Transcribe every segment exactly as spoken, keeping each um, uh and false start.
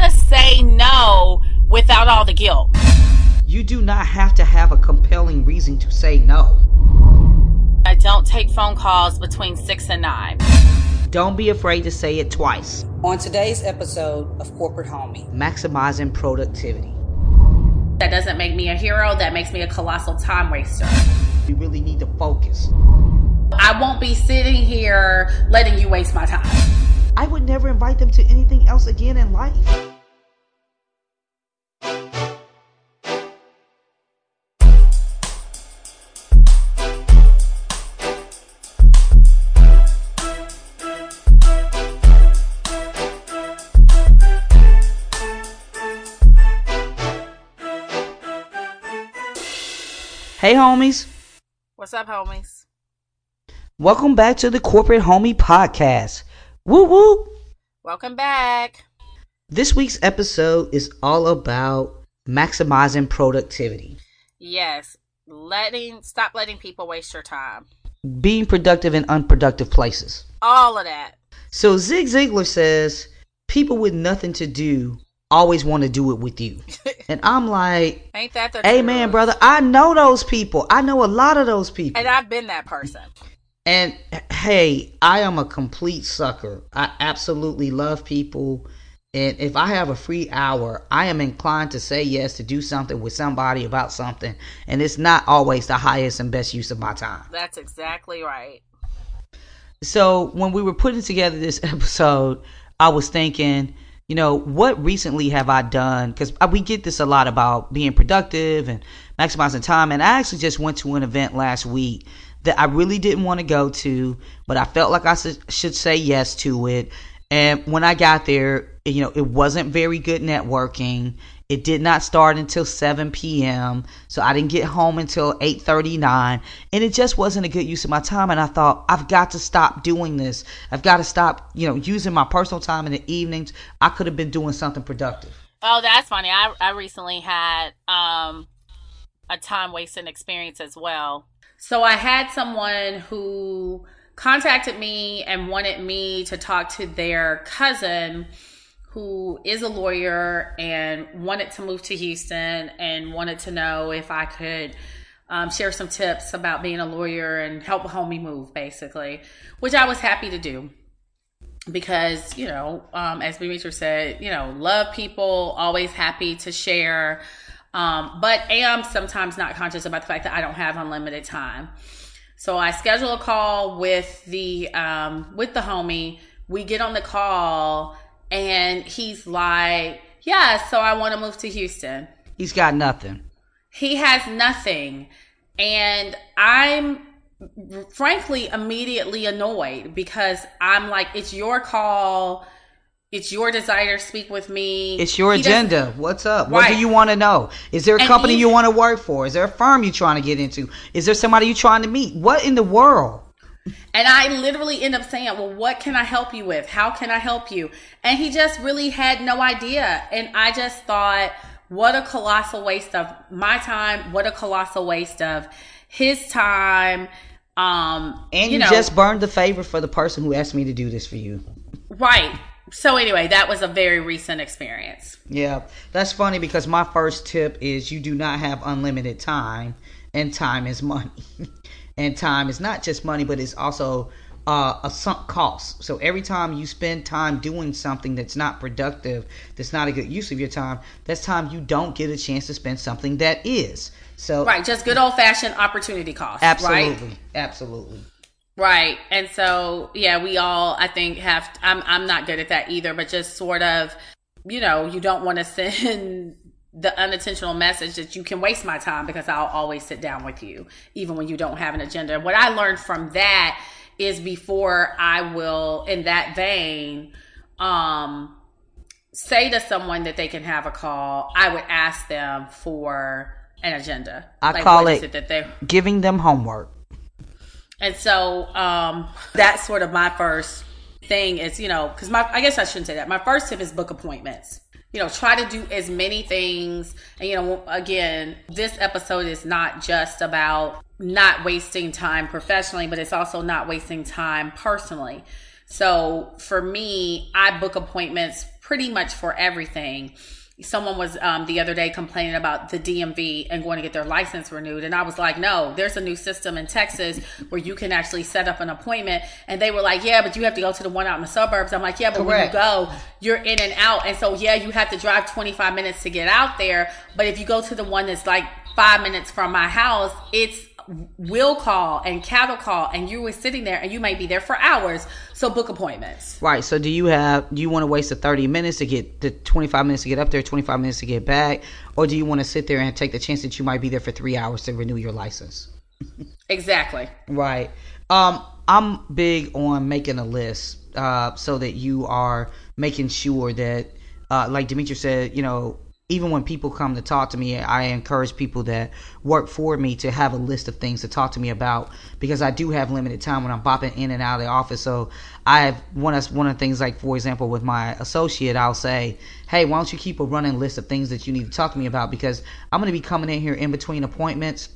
to say no without all the guilt. You do not have to have a compelling reason to say no. I don't take phone calls between six and nine. Don't be afraid to say it twice. On today's episode of Corporate Homie, maximizing productivity. That doesn't make me a hero. That makes me a colossal time waster. You really need to focus. I won't be sitting here letting you waste my time. I would never invite them to anything else again in life. Hey homies. What's up, homies? Welcome back to the Corporate Homie Podcast. Woo woo. Welcome back. This week's episode is all about maximizing productivity. Yes. Letting stop letting people waste your time. Being productive in unproductive places. All of that. So Zig Ziglar says people with nothing to do always want to do it with you. And I'm like, ain't that the hey truth? Man, brother, I know those people. I know a lot of those people. And I've been that person. And hey, I am a complete sucker. I absolutely love people. And if I have a free hour, I am inclined to say yes to do something with somebody about something. And it's not always the highest and best use of my time. That's exactly right. So when we were putting together this episode, I was thinking, you know, what recently have I done? Because we get this a lot about being productive and maximizing time. And I actually just went to an event last week that I really didn't want to go to, but I felt like I should say yes to it. And when I got there, you know, it wasn't very good networking. It did not start until seven p.m. So I didn't get home until eight thirty-nine. And it just wasn't a good use of my time. And I thought, I've got to stop doing this. I've got to stop, you know, using my personal time in the evenings. I could have been doing something productive. Oh, that's funny. I, I recently had um, a time wasting experience as well. So I had someone who contacted me and wanted me to talk to their cousin who is a lawyer and wanted to move to Houston and wanted to know if I could um, share some tips about being a lawyer and help a homie move, basically, which I was happy to do because, you know, um, as Demetra said, you know, love people, always happy to share, um, but am sometimes not conscious about the fact that I don't have unlimited time. So I schedule a call with the um, with the homie. We get on the call. And he's like, yeah, so I want to move to Houston. He's got nothing. He has nothing. And I'm frankly immediately annoyed because I'm like, it's your call. It's your desire to speak with me. It's your he agenda. What's up? Right. What do you want to know? Is there a and company he, you want to work for? Is there a firm you're trying to get into? Is there somebody you're trying to meet? What in the world? And I literally end up saying, well, what can I help you with? How can I help you? And he just really had no idea. And I just thought, what a colossal waste of my time. What a colossal waste of his time. Um, and you, you know, just burned the favor for the person who asked me to do this for you. Right. So anyway, that was a very recent experience. Yeah, that's funny because my first tip is you do not have unlimited time, and time is money. And time is not just money, but it's also uh, a sunk cost. So every time you spend time doing something that's not productive, that's not a good use of your time, that's time you don't get a chance to spend something that is. So right, just good old fashioned opportunity cost. Absolutely, right? absolutely. Right, and so yeah, we all I think have. I'm I'm not good at that either, but just sort of, you know, you don't want to send the unintentional message that you can waste my time because I'll always sit down with you, even when you don't have an agenda. What I learned from that is before I will, in that vein, um, say to someone that they can have a call, I would ask them for an agenda. I like, call it, it that they giving them homework. And so um, that's sort of my first thing is, you know, because my I guess I shouldn't say that. My first tip is book appointments. You know, try to do as many things. And, you know, again, this episode is not just about not wasting time professionally, but it's also not wasting time personally. So for me, I book appointments pretty much for everything. Someone was um, the other day complaining about the D M V and going to get their license renewed. And I was like, no, there's a new system in Texas where you can actually set up an appointment. And they were like, yeah, but you have to go to the one out in the suburbs. I'm like, yeah, but Correct. When you go, you're in and out. And so, yeah, you have to drive twenty-five minutes to get out there. But if you go to the one that's like five minutes from my house, it's will call and cattle call, and you were sitting there and you might be there for hours. So book appointments. Right. So do you have, do you want to waste the thirty minutes to get the twenty-five minutes to get up there, twenty-five minutes to get back? Or do you want to sit there and take the chance that you might be there for three hours to renew your license? Exactly. Right. Um, I'm big on making a list, uh, so that you are making sure that, uh, like Demetria said, you know, even when people come to talk to me, I encourage people that work for me to have a list of things to talk to me about, because I do have limited time when I'm bopping in and out of the office. So I have one of, one of the things, like, for example, with my associate, I'll say, hey, why don't you keep a running list of things that you need to talk to me about, because I'm going to be coming in here in between appointments.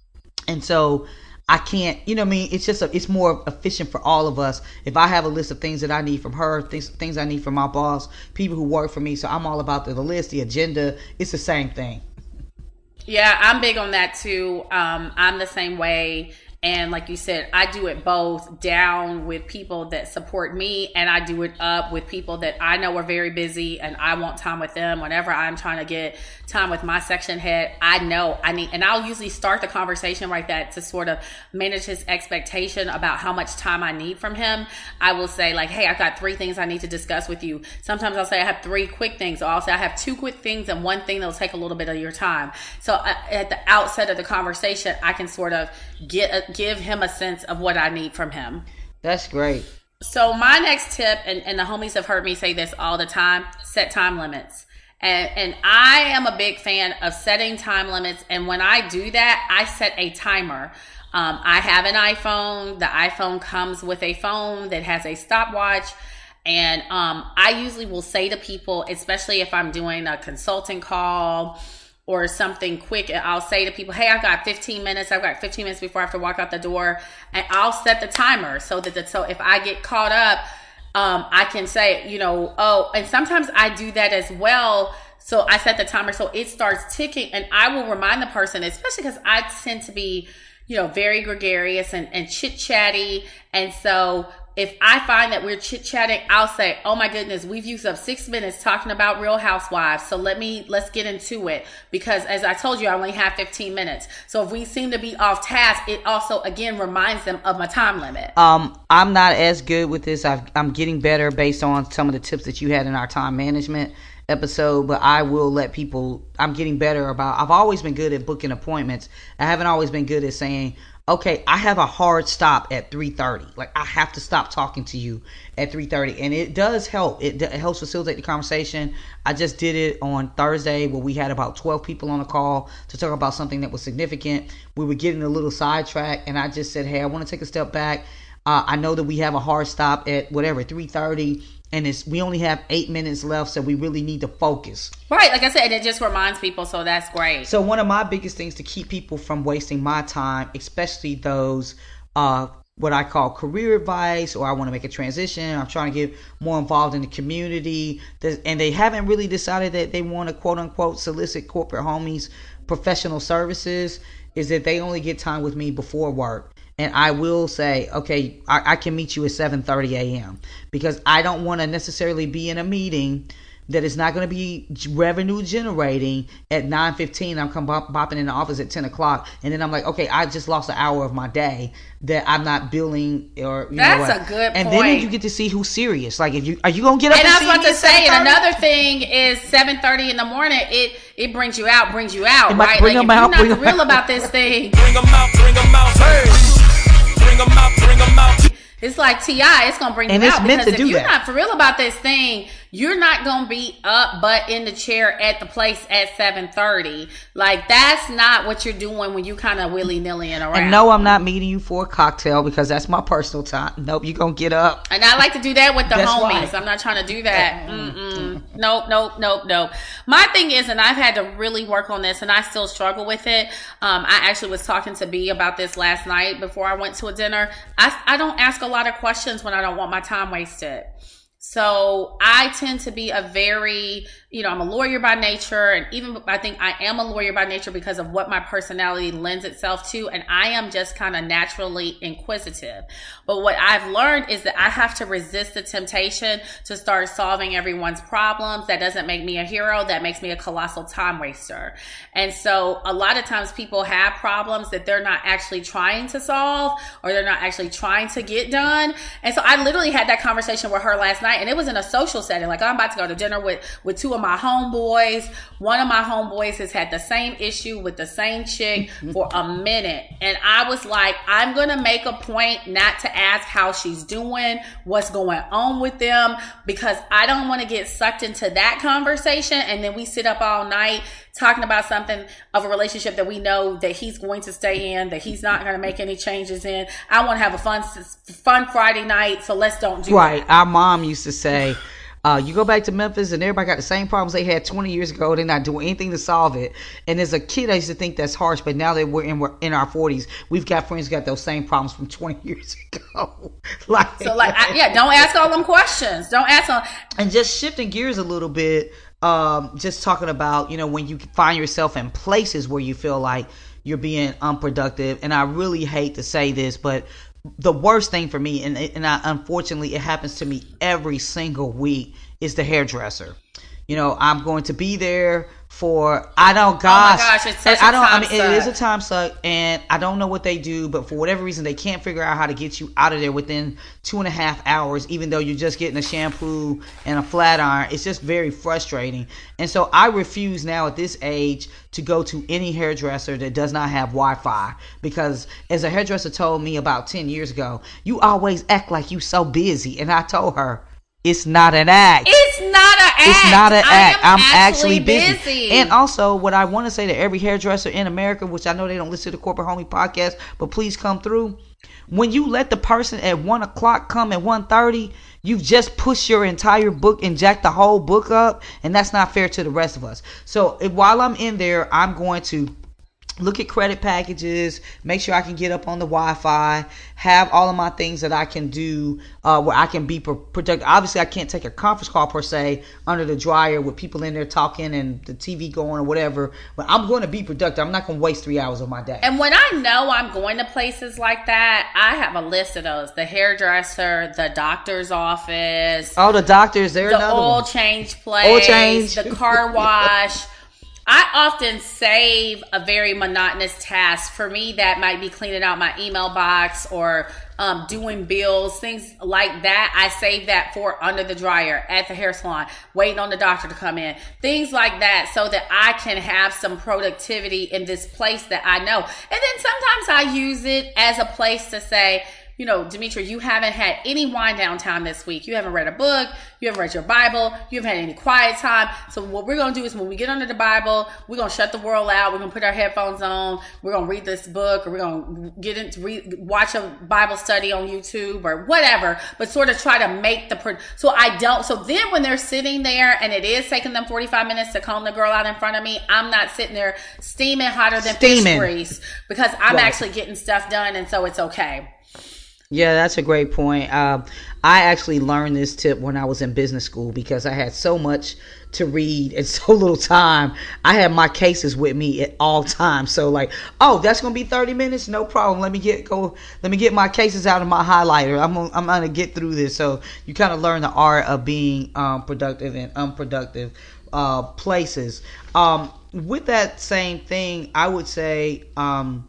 And so I can't, you know what I mean? It's just, a, it's more efficient for all of us if I have a list of things that I need from her, things, things I need from my boss, people who work for me. So I'm all about the, the list, the agenda. It's the same thing. Yeah, I'm big on that too. Um, I'm the same way. And like you said, I do it both down with people that support me, and I do it up with people that I know are very busy and I want time with them. Whenever I'm trying to get time with my section head, I know I need, and I'll usually start the conversation like that to sort of manage his expectation about how much time I need from him. I will say like, hey, I've got three things I need to discuss with you. Sometimes I'll say I have three quick things. So I'll say I have two quick things and one thing that'll take a little bit of your time. So uh, at the outset of the conversation, I can sort of get a, give him a sense of what I need from him. That's great. So my next tip, and, and the homies have heard me say this all the time, set time limits. And, and I am a big fan of setting time limits. And when I do that, I set a timer. Um, I have an iPhone. The iPhone comes with a phone that has a stopwatch. And um, I usually will say to people, especially if I'm doing a consulting call or something quick, I'll say to people, hey, I've got fifteen minutes. I've got fifteen minutes before I have to walk out the door. And I'll set the timer so that the, so if I get caught up, um, I can say, you know, oh, and sometimes I do that as well. So I set the timer so it starts ticking, and I will remind the person, especially because I tend to be, you know, very gregarious and, and chit chatty. And so if I find that we're chit-chatting, I'll say, oh my goodness, we've used up six minutes talking about Real Housewives. So let me, let's get into it. Because as I told you, I only have fifteen minutes. So if we seem to be off task, it also, again, reminds them of my time limit. Um, I'm not as good with this. I've, I'm getting better based on some of the tips that you had in our time management episode, but I will let people, I'm getting better about, I've always been good at booking appointments. I haven't always been good at saying, okay, I have a hard stop at three thirty. Like, I have to stop talking to you at three thirty. And it does help. It, it helps facilitate the conversation. I just did it on Thursday where we had about twelve people on a call to talk about something that was significant. We were getting a little sidetracked, and I just said, hey, I want to take a step back. Uh, I know that we have a hard stop at whatever, three thirty. And it's, we only have eight minutes left, so we really need to focus. Right, like I said, it just reminds people, so that's great. So one of my biggest things to keep people from wasting my time, especially those uh, what I call career advice, or I want to make a transition, I'm trying to get more involved in the community, and they haven't really decided that they want to quote-unquote solicit corporate homies professional services, is that they only get time with me before work. And I will say, okay, I, I can meet you at seven thirty a.m. because I don't want to necessarily be in a meeting that is not going to be revenue generating at nine fifteen. I'm come bop, bopping in the office at ten o'clock. And then I'm like, okay, I just lost an hour of my day that I'm not billing. Or you That's know what. a good and point. And then you get to see who's serious. Like, if you are you going to get up and, and I see was about me to say, and another thing is seven thirty in the morning, it it brings you out, brings you out, right? Bring like, them if out, you're not bring real about this thing. Bring them out, bring them out, hey. Bring them out, bring them out. It's like T I, it's going to bring and you it's out. Meant because to if do you're that. not for real about this thing, you're not going to be up but in the chair at the place at seven thirty. Like, that's not what you're doing when you kind of willy-nilly around. And no, I'm not meeting you for a cocktail because that's my personal time. Nope, you're going to get up. And I like to do that with the That's homies. right. I'm not trying to do that. Mm-mm. Nope, nope, nope, nope. My thing is, and I've had to really work on this, and I still struggle with it. Um, I actually was talking to B about this last night before I went to a dinner. I, I don't ask a lot of questions when I don't want my time wasted. So I tend to be a very, you know, I'm a lawyer by nature, and even I think I am a lawyer by nature because of what my personality lends itself to, and I am just kind of naturally inquisitive. But what I've learned is that I have to resist the temptation to start solving everyone's problems. That doesn't make me a hero. That makes me a colossal time waster. And so a lot of times people have problems that they're not actually trying to solve, or they're not actually trying to get done. And so I literally had that conversation with her last night, and it was in a social setting. Like, I'm about to go to dinner with, with two of my homeboys. One of my homeboys has had the same issue with the same chick for a minute. And I was like, I'm going to make a point not to ask how she's doing, what's going on with them, because I don't want to get sucked into that conversation. And then we sit up all night talking about something of a relationship that we know that he's going to stay in, that he's not going to make any changes in. I want to have a fun, fun Friday night, so let's don't do right. that. Our mom used to say, uh, you go back to Memphis and everybody got the same problems they had twenty years ago. They're not doing anything to solve it. And as a kid, I used to think that's harsh, but now that we're in, we're in our forties, we've got friends who got those same problems from twenty years ago. like, so like, I, yeah, don't ask all them questions. Don't ask all. And just shifting gears a little bit, um, just talking about, you know, when you find yourself in places where you feel like you're being unproductive. And I really hate to say this, but the worst thing for me, and and I, unfortunately it happens to me every single week, is the hairdresser. You know, I'm going to be there for, I don't, gosh. Oh my gosh, it's such I a don't, time I mean, suck. It is a time suck, and I don't know what they do, but for whatever reason, they can't figure out how to get you out of there within two and a half hours, even though you're just getting a shampoo and a flat iron. It's just very frustrating. And so I refuse now at this age to go to any hairdresser that does not have Wi-Fi, because as a hairdresser told me about ten years ago, you always act like you so busy. And I told her, it's not an act. It's not an act. It's not an act. I'm actually, actually busy. busy. And also, what I want to say to every hairdresser in America, which I know they don't listen to the Corporate Homie podcast, but please come through. When you let the person at one o'clock come at one thirty, you've just pushed your entire book and jacked the whole book up, and that's not fair to the rest of us. So if, while I'm in there, I'm going to look at credit packages, make sure I can get up on the Wi-Fi, have all of my things that I can do uh, where I can be productive. Obviously, I can't take a conference call per se under the dryer with people in there talking and the T V going or whatever, but I'm going to be productive. I'm not going to waste three hours of my day. And when I know I'm going to places like that, I have a list of those. The hairdresser, the doctor's office. Oh, the doctors, they're the another oil one. change place. Oil change. The car wash. I often save a very monotonous task. For me, that might be cleaning out my email box or um, doing bills, things like that. I save that for under the dryer, at the hair salon, waiting on the doctor to come in, things like that, so that I can have some productivity in this place that I know. And then sometimes I use it as a place to say, you know, Demetria, you haven't had any wind down time this week. You haven't read a book. You haven't read your Bible. You haven't had any quiet time. So what we're going to do is when we get under the Bible, we're going to shut the world out. We're going to put our headphones on. We're going to read this book, or we're going to get into read, watch a Bible study on YouTube or whatever, but sort of try to make the, so I don't, so then when they're sitting there and it is taking them forty-five minutes to comb the girl out in front of me, I'm not sitting there steaming hotter than Steaming. fish grease, because I'm Right. actually getting stuff done, and so it's okay. Yeah, that's a great point. Um, I actually learned this tip when I was in business school because I had so much to read and so little time. I had my cases with me at all times. So like, oh, that's gonna be thirty minutes, no problem. Let me get go. Let me get my cases out of my highlighter. I'm gonna, I'm gonna get through this. So you kind of learn the art of being um, productive in unproductive uh, places. Um, with that same thing, I would say. Um,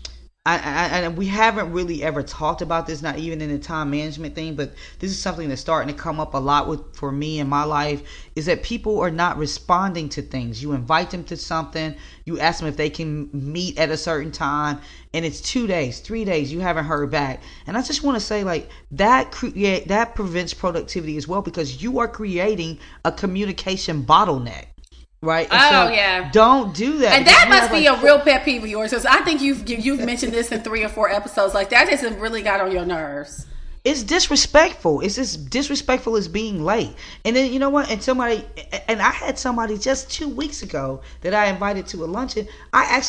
I, I, and we haven't really ever talked about this, not even in the time management thing, but this is something that's starting to come up a lot with for me in my life, is that people are not responding to things. You invite them to something, you ask them if they can meet at a certain time, and it's two days, three days, you haven't heard back. And I just want to say, like, that create that prevents productivity as well, because you are creating a communication bottleneck. Right. And oh so yeah. Don't do that. And that must be like, a real pet peeve of yours, because I think you've you've mentioned this in three or four episodes. Like, that hasn't really got on your nerves. It's disrespectful. It's as disrespectful as being late. And then you know what? And somebody, and I had somebody just two weeks ago that I invited to a luncheon. I actually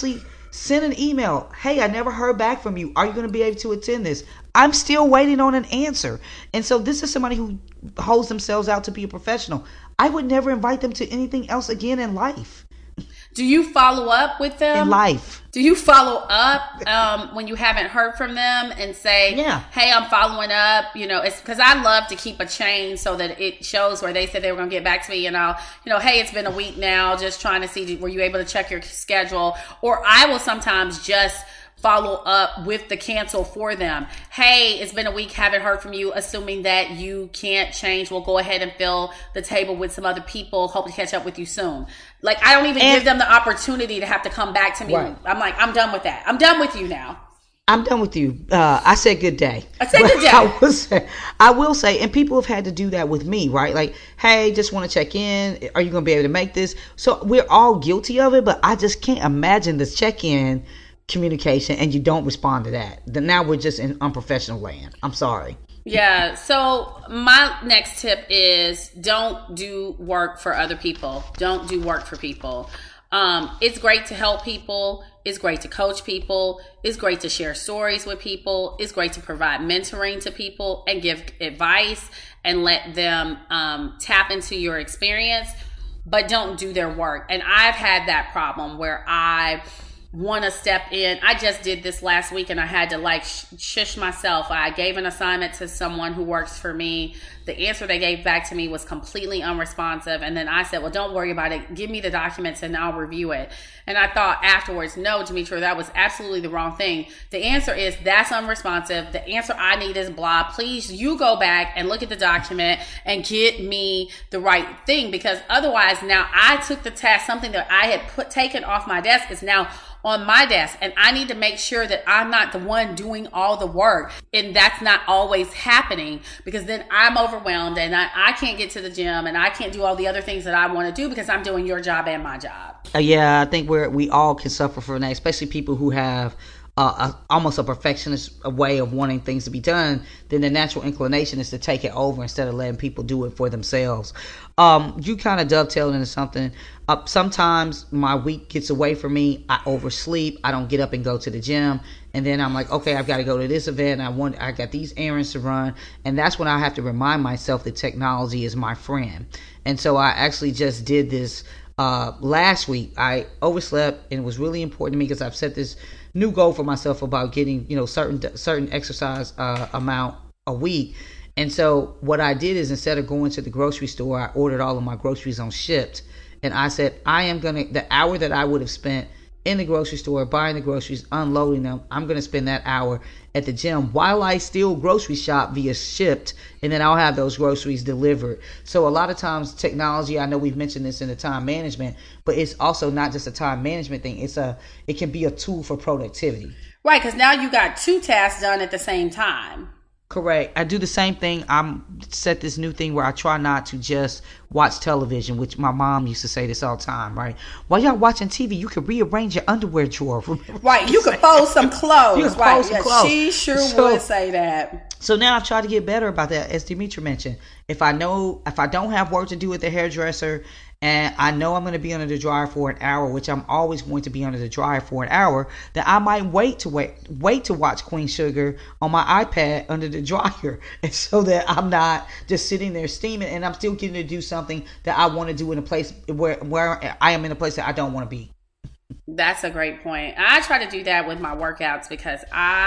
Send an email. Hey, I never heard back from you. Are you going to be able to attend this? I'm still waiting on an answer. And so this is somebody who holds themselves out to be a professional. I would never invite them to anything else again in life. Do you follow up with them? In life. Do you follow up um, when you haven't heard from them and say, yeah. hey, I'm following up? You know, it's because I love to keep a chain so that it shows where they said they were going to get back to me. And I'll, you know, hey, it's been a week now, just trying to see, were you able to check your schedule? Or I will sometimes just follow up with the cancel for them. Hey, it's been a week, haven't heard from you, assuming that you can't change. We'll go ahead and fill the table with some other people. Hope to catch up with you soon. Like, I don't even and, give them the opportunity to have to come back to me. Right. I'm like, I'm done with that. I'm done with you now. I'm done with you. Uh, I said good day. I said good day. I will say, I will say, and people have had to do that with me, right? Like, hey, just want to check in. Are you going to be able to make this? So we're all guilty of it, but I just can't imagine this check-in communication and you don't respond to that. Then now we're just in unprofessional land. I'm sorry. Yeah. So my next tip is don't do work for other people. Don't do work for people. Um, it's great to help people. It's great to coach people. It's great to share stories with people. It's great to provide mentoring to people and give advice and let them um, tap into your experience, but don't do their work. And I've had that problem where I want to step in. I just did this last week and I had to like sh- shush myself. I gave an assignment to someone who works for me. The answer they gave back to me was completely unresponsive. And then I said, well, don't worry about it. Give me the documents and I'll review it. And I thought afterwards, no, Demetra, that was absolutely the wrong thing. The answer is that's unresponsive. The answer I need is blah. Please, you go back and look at the document and get me the right thing, because otherwise now I took the task, something that I had put taken off my desk is now on my desk, and I need to make sure that I'm not the one doing all the work, and that's not always happening, because then I'm overwhelmed and I, I can't get to the gym and I can't do all the other things that I want to do because I'm doing your job and my job. Uh, yeah, I think we're we all can suffer from that, especially people who have Uh, a, almost a perfectionist way of wanting things to be done. Then the natural inclination is to take it over instead of letting people do it for themselves. Um, you kind of dovetailed into something. Uh, sometimes my week gets away from me. I oversleep. I don't get up and go to the gym. And then I'm like, okay, I've got to go to this event. I want, I got these errands to run. And that's when I have to remind myself that technology is my friend. And so I actually just did this uh, last week. I overslept, and it was really important to me because I've set this new goal for myself about getting, you know, certain certain exercise uh, amount a week. And so what I did is, instead of going to the grocery store, I ordered all of my groceries on Shipt. And I said, I am going to, the hour that I would have spent in the grocery store, buying the groceries, unloading them, I'm going to spend that hour at the gym while I still grocery shop via Shipt, and then I'll have those groceries delivered. So a lot of times technology, I know we've mentioned this in the time management, but it's also not just a time management thing. It's a, it can be a tool for productivity. Right, because now you got two tasks done at the same time. Correct. I do the same thing. I'm set this new thing where I try not to just watch television, which my mom used to say this all the time, right? While y'all watching T V, you can rearrange your underwear drawer. Right. You can fold some clothes. You can right. fold some yeah, clothes. She sure so, would say that. So now I've tried to get better about that, as Demetra mentioned. If I know, if I don't have work to do with the hairdresser, and I know I'm going to be under the dryer for an hour, which I'm always going to be under the dryer for an hour, then I might wait to wait, wait to watch Queen Sugar on my iPad under the dryer, and so that I'm not just sitting there steaming, and I'm still getting to do something that I want to do in a place where where I am in a place that I don't want to be. That's a great point. I try to do that with my workouts because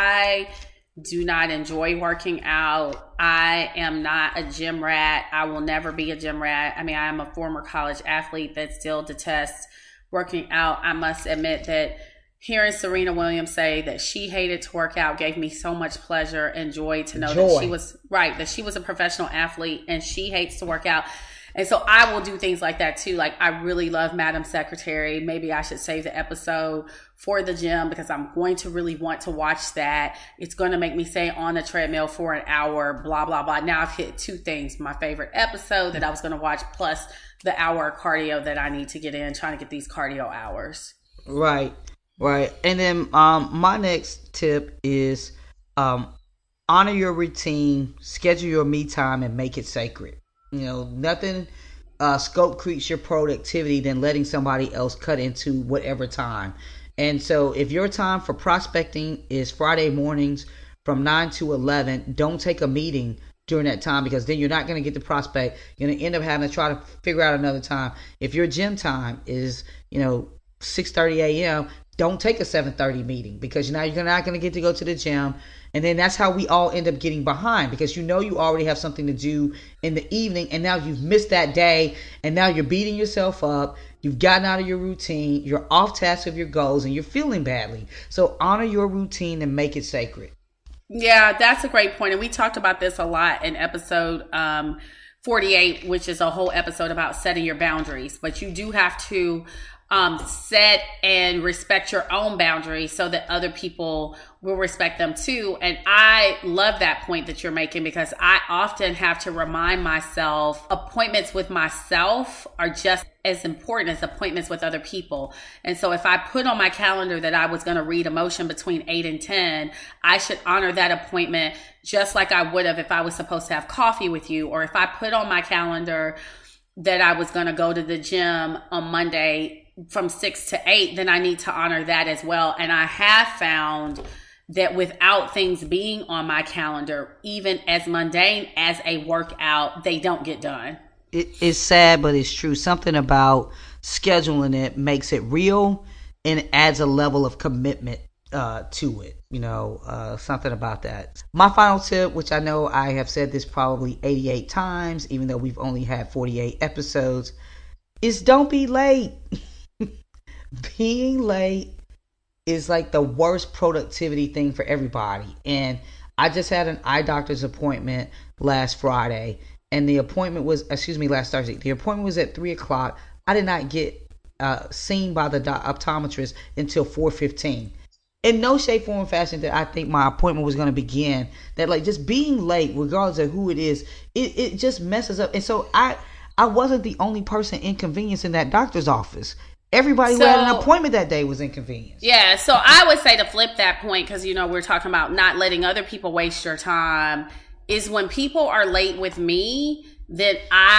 I do not enjoy working out. I am not a gym rat. I will never be a gym rat. I mean, I am a former college athlete that still detests working out. I must admit that hearing Serena Williams say that she hated to work out gave me so much pleasure and joy to know joy. that she was right, that she was a professional athlete and she hates to work out. And so I will do things like that too. Like, I really love Madam Secretary. Maybe I should save the episode for the gym because I'm going to really want to watch that. It's going to make me stay on the treadmill for an hour, blah, blah, blah. Now I've hit two things. My favorite episode that I was going to watch, plus the hour of cardio that I need to get in, trying to get these cardio hours. Right, right. And then um, my next tip is um, honor your routine, schedule your me time, and make it sacred. You know, nothing uh, scope creeps your productivity than letting somebody else cut into whatever time. And so if your time for prospecting is Friday mornings from nine to eleven, don't take a meeting during that time, because then you're not going to get the prospect. You're going to end up having to try to figure out another time. If your gym time is, you know, six thirty a.m., don't take a seven thirty meeting, because now you're not going to get to go to the gym. And then that's how we all end up getting behind, because you know you already have something to do in the evening, and now you've missed that day, and now you're beating yourself up. You've gotten out of your routine. You're off task of your goals, and you're feeling badly. So honor your routine and make it sacred. Yeah, that's a great point. And we talked about this a lot in episode um, forty-eight, which is a whole episode about setting your boundaries. But you do have to um, set and respect your own boundaries so that other people will respect them too. And I love that point that you're making, because I often have to remind myself appointments with myself are just as important as appointments with other people. And so if I put on my calendar that I was going to read Emotion between eight and ten, I should honor that appointment just like I would have if I was supposed to have coffee with you. Or if I put on my calendar that I was going to go to the gym on Monday from six to eight, then I need to honor that as well. And I have found that without things being on my calendar, even as mundane as a workout, they don't get done. It, it's sad, but it's true. Something about scheduling it makes it real and adds a level of commitment uh, to it. You know, uh, something about that. My final tip, which I know I have said this probably eighty-eight times, even though we've only had forty-eight episodes, is don't be late. Being late is like the worst productivity thing for everybody. And I just had an eye doctor's appointment last Friday, and the appointment was, excuse me, last Thursday. The appointment was at three o'clock. I did not get uh, seen by the optometrist until four fifteen. In no shape, form, or fashion that I think my appointment was going to begin. That like just being late, regardless of who it is, it, it just messes up. And so I, I wasn't the only person inconvenienced in that doctor's office. Everybody so, who had an appointment that day was inconvenienced. Yeah, so I would say to flip that point, because, you know, we're talking about not letting other people waste your time, is when people are late with me, that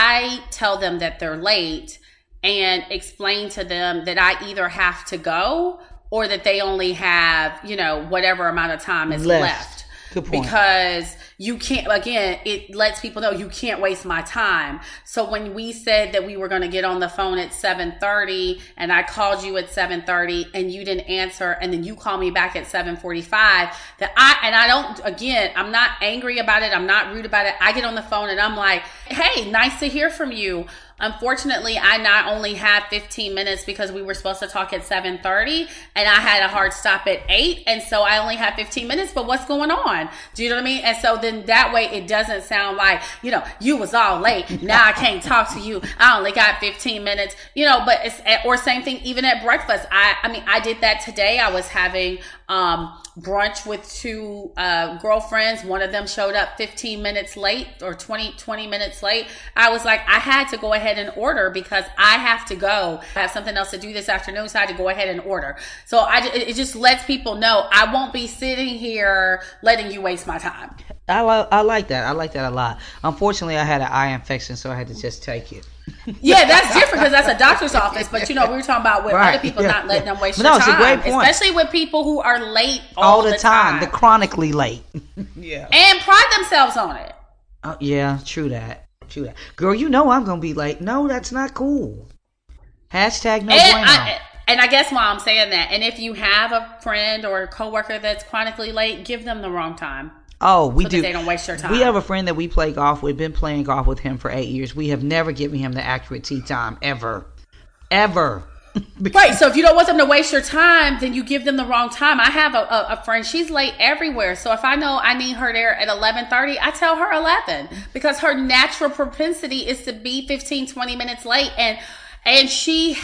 I tell them that they're late and explain to them that I either have to go or that they only have, you know, whatever amount of time is left. left. Good point. Because you can't, again, it lets people know you can't waste my time. So when we said that we were going to get on the phone at seven thirty and I called you at seven thirty and you didn't answer, and then you call me back at seven forty-five, that I, and I don't, again, I'm not angry about it. I'm not rude about it. I get on the phone and I'm like, hey, nice to hear from you. Unfortunately, I not only have fifteen minutes because we were supposed to talk at seven thirty and I had a hard stop at eight. And so I only have fifteen minutes, but what's going on? Do you know what I mean? And so then that way it doesn't sound like, you know, you was all late. Now I can't talk to you. I only got fifteen minutes, you know, but it's, or same thing, even at breakfast. I, I mean, I did that today. I was having, um, brunch with two uh, girlfriends. One of them showed up fifteen minutes late or twenty, twenty minutes late. I was like, I had to go ahead and order because I have to go. I have something else to do this afternoon, so I had to go ahead and order. So I, it just lets people know I won't be sitting here letting you waste my time. I, lo- I like that. I like that a lot. Unfortunately, I had an eye infection, so I had to just take it. Yeah, that's different because that's a doctor's office. But, you know, we were talking about with right. other people yeah, not letting yeah. them waste no, your time. It's a great point. Especially with people who are late all, all the, the time. time. The chronically late. Yeah. And pride themselves on it. Uh, yeah, true that. True that. Girl, you know I'm going to be late. No, that's not cool. Hashtag no and bueno. I, and I guess why I'm saying that. And if you have a friend or a coworker that's chronically late, give them the wrong time. Oh, we so do. That they don't waste your time. We have a friend that we play golf with. Been playing golf with him for eight years. We have never given him the accurate tee time ever, ever. Right. So if you don't want them to waste your time, then you give them the wrong time. I have a, a, a friend. She's late everywhere. So if I know I need her there at eleven thirty, I tell her eleven because her natural propensity is to be fifteen, twenty minutes late, and and she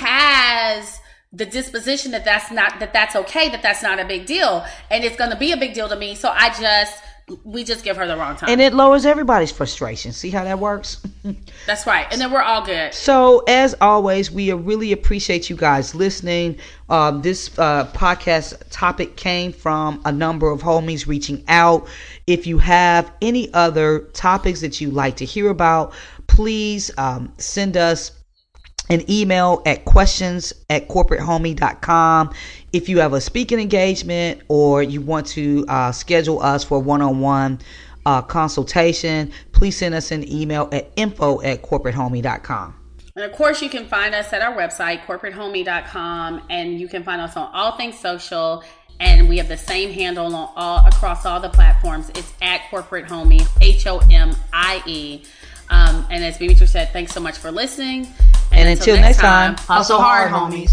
has the disposition that that's not that that's okay, that that's not a big deal, and it's going to be a big deal to me. So I just. We just give her the wrong time. And it lowers everybody's frustration. See how that works? That's right. And then we're all good. So, as always, we really appreciate you guys listening. Um, this uh, podcast topic came from a number of homies reaching out. If you have any other topics that you'd like to hear about, please um, send us an email at questions at corporate homie dot com. If you have a speaking engagement or you want to uh, schedule us for one-on-one uh, consultation, please send us an email at info at corporate homie dot com. And of course, you can find us at our website, corporate homie dot com, and you can find us on all things social. And we have the same handle on all across all the platforms. It's at Corporate Homie, H O M I E. Um, and as Beatrice said, thanks so much for listening. And, and until, until next time, time hustle hard, homies.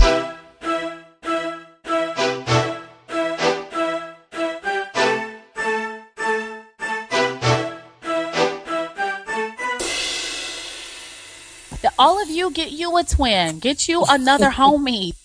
All of you, get you a twin. Get you another homie.